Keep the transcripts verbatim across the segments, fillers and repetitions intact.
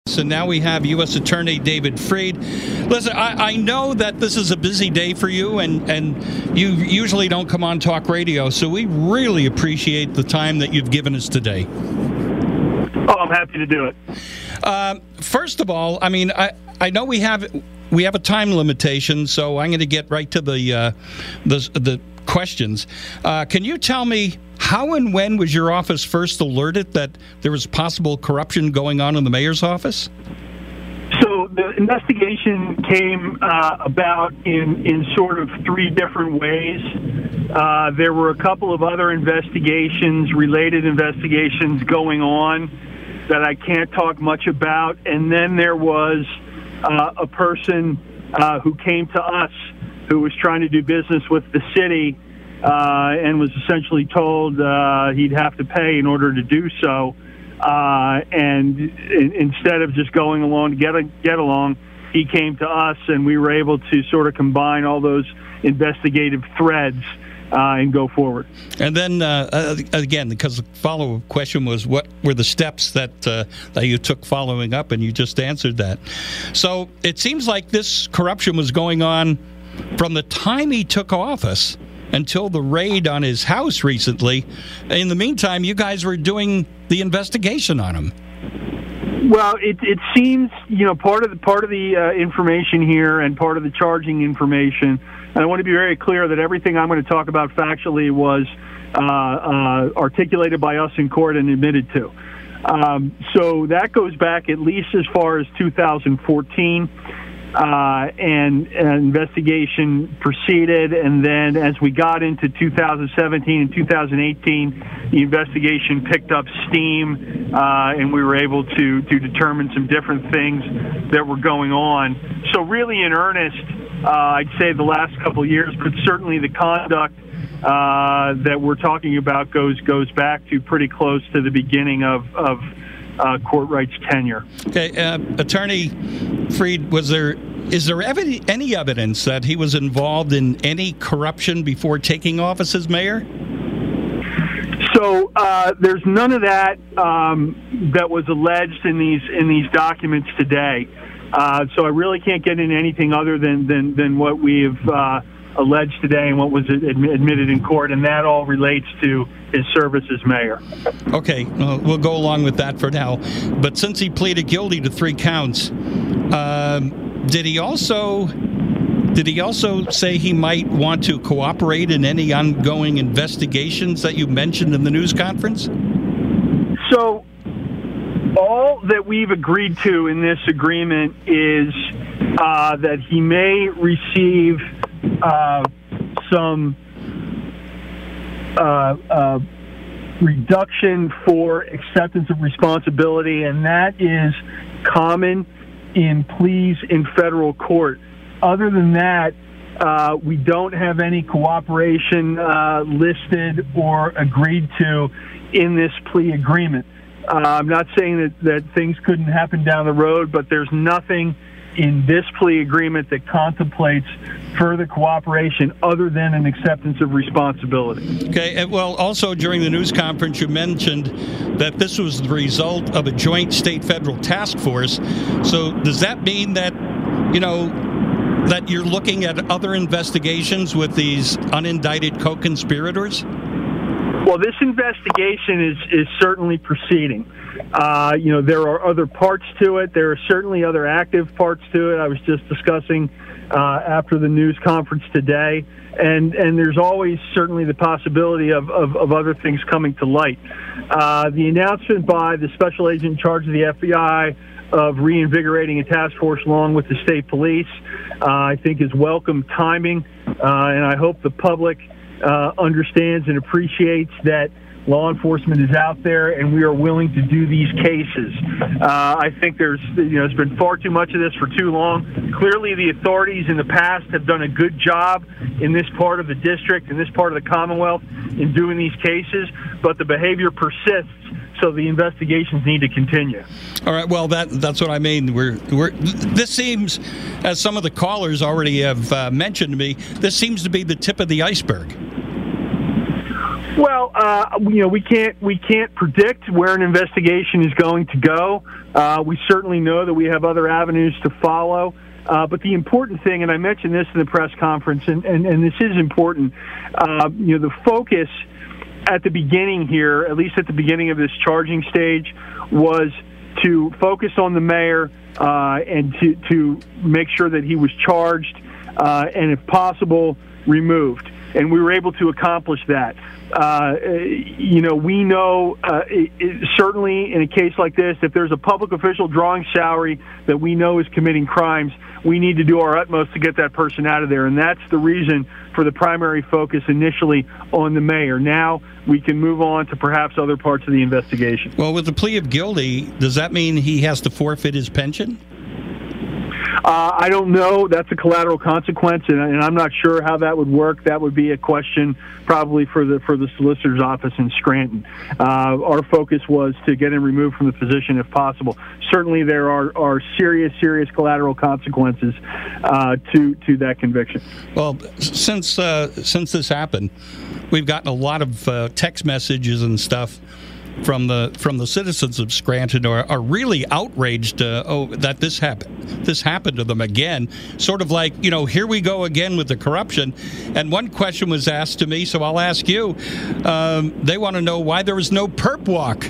So now we have U S Attorney David Freed. Listen, I, I know that this is a busy day for you, and, and you usually don't come on talk radio, so we really appreciate the time that you've given us today. Oh, I'm happy to do it. Um, first of all, I mean, I, I know we have we have a time limitation, so I'm going to get right to the uh, the, the questions. Uh, can you tell me how and when was your office first alerted that there was possible corruption going on in the mayor's office? So the investigation came uh, about in, in sort of three different ways. Uh, there were a couple of other investigations, related investigations going on that I can't talk much about. And then there was uh, a person uh, who came to us who was trying to do business with the city uh, and was essentially told uh, he'd have to pay in order to do so. Uh, and in, instead of just going along to get, a, get along, he came to us, and we were able to sort of combine all those investigative threads uh, and go forward. And then, uh, again, because the follow-up question was, what were the steps that, uh, that you took following up, and you just answered that. So it seems like this corruption was going on from the time he took office until the raid on his house recently. In the meantime, you guys were doing the investigation on him. Well, it, it seems, you know, part of the part of the uh, information here and part of the charging information, and I want to be very clear that everything I'm going to talk about factually was uh, uh, articulated by us in court and admitted to. Um, so that goes back at least as far as two thousand fourteen. Uh, and an investigation proceeded, and then as we got into two thousand seventeen and two thousand eighteen, the investigation picked up steam, uh, and we were able to, to determine some different things that were going on. So really in earnest, uh, I'd say the last couple of years, but certainly the conduct uh, that we're talking about goes goes back to pretty close to the beginning of, of Uh, Courtwright's tenure. Okay, uh, Attorney Freed, was there is there ev- any evidence that he was involved in any corruption before taking office as mayor? So uh, there's none of that um, that was alleged in these in these documents today. Uh, so I really can't get into anything other than than, than what we've uh, alleged today and what was admi- admitted in court, and that all relates to his service as mayor. Okay, well, we'll go along with that for now. But since he pleaded guilty to three counts, um, did he also did he also say he might want to cooperate in any ongoing investigations that you mentioned in the news conference? So all that we've agreed to in this agreement is uh, that he may receive uh, some Uh, uh, reduction for acceptance of responsibility, and that is common in pleas in federal court. Other than that, uh, we don't have any cooperation uh, listed or agreed to in this plea agreement. Uh, I'm not saying that, that things couldn't happen down the road, but there's nothing in this plea agreement that contemplates further cooperation other than an acceptance of responsibility. Okay, and well, also during the news conference, you mentioned that this was the result of a joint state-federal task force. So does that mean that, you know, that you're looking at other investigations with these unindicted co-conspirators? Well, this investigation is, is certainly proceeding. Uh, you know, there are other parts to it. There are certainly other active parts to it. I was just discussing uh, after the news conference today. And, and there's always certainly the possibility of, of, of other things coming to light. Uh, the announcement by the special agent in charge of the F B I of reinvigorating a task force along with the state police, uh, I think is welcome timing. Uh, and I hope the public uh, understands and appreciates that law enforcement is out there, and we are willing to do these cases. Uh, I think there's, you know, it's been far too much of this for too long. Clearly, the authorities in the past have done a good job in this part of the district, in this part of the Commonwealth, in doing these cases, but the behavior persists, so the investigations need to continue. All right. Well, that that's what I mean. We're we're. This seems, as some of the callers already have uh, mentioned to me, this seems to be the tip of the iceberg. Well, uh, you know, we can't we can't predict where an investigation is going to go. Uh, we certainly know that we have other avenues to follow. Uh, but the important thing, and I mentioned this in the press conference, and, and, and this is important, uh, you know, the focus at the beginning here, at least at the beginning of this charging stage, was to focus on the mayor uh, and to, to make sure that he was charged uh, and, if possible, removed. And we were able to accomplish that. Uh, you know, we know uh, it, it, certainly in a case like this, if there's a public official drawing salary that we know is committing crimes, we need to do our utmost to get that person out of there. And that's the reason for the primary focus initially on the mayor. Now we can move on to perhaps other parts of the investigation. Well, with the plea of guilty, does that mean he has to forfeit his pension? Uh, I don't know. That's a collateral consequence, and, and I'm not sure how that would work. That would be a question probably for the for the solicitor's office in Scranton. Uh, our focus was to get him removed from the position if possible. Certainly, there are, are serious, serious collateral consequences uh, to to that conviction. Well, since uh, since this happened, we've gotten a lot of uh, text messages and stuff from the from the citizens of Scranton are, are really outraged uh, oh that this happened this happened to them again, sort of like, you know, here we go again with the corruption. And one question was asked to me, so I'll ask you. Um, they want to know why there was no perp walk.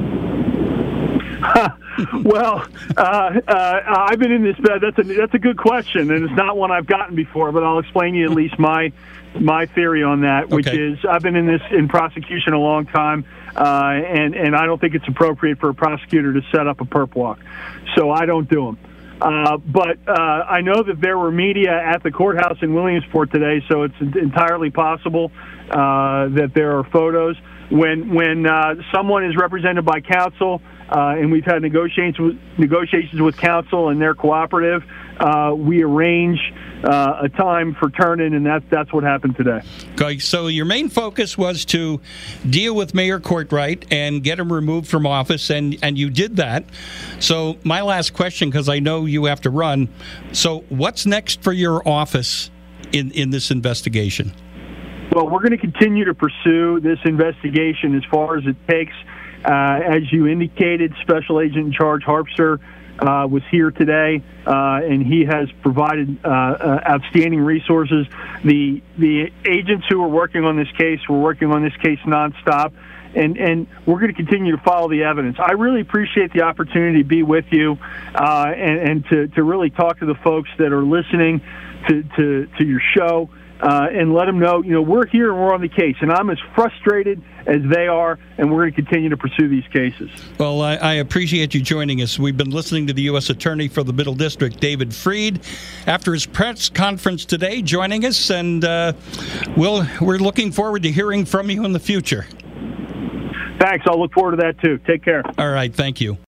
Well, uh, uh, I've been in this bed. That's a that's a good question, and it's not one I've gotten before. But I'll explain to you at least my my theory on that, which Okay. is I've been in this in prosecution a long time, uh, and and I don't think it's appropriate for a prosecutor to set up a perp walk, so I don't do them. Uh, but uh, I know that there were media at the courthouse in Williamsport today, so it's entirely possible uh, that there are photos. When when uh, someone is represented by counsel, uh, and we've had negotiations with, negotiations with counsel and they're cooperative, uh, we arrange uh, a time for turn-in, and that's, that's what happened today. Okay, so your main focus was to deal with Mayor Courtright and get him removed from office, and, and you did that. So my last question, because I know you have to run, so what's next for your office in, in this investigation? Well, we're going to continue to pursue this investigation as far as it takes. Uh, as you indicated, Special Agent in Charge Harpster uh, was here today, uh, and he has provided uh, uh, outstanding resources. The the agents who are working on this case were working on this case nonstop, and, and we're going to continue to follow the evidence. I really appreciate the opportunity to be with you uh, and, and to, to really talk to the folks that are listening to, to, to your show. Uh, and let them know, you know, we're here and we're on the case. And I'm as frustrated as they are, and we're going to continue to pursue these cases. Well, I, I appreciate you joining us. We've been listening to the U S Attorney for the Middle District, David Freed, after his press conference today, joining us. And uh, we'll, we're looking forward to hearing from you in the future. Thanks. I'll look forward to that, too. Take care. All right. Thank you.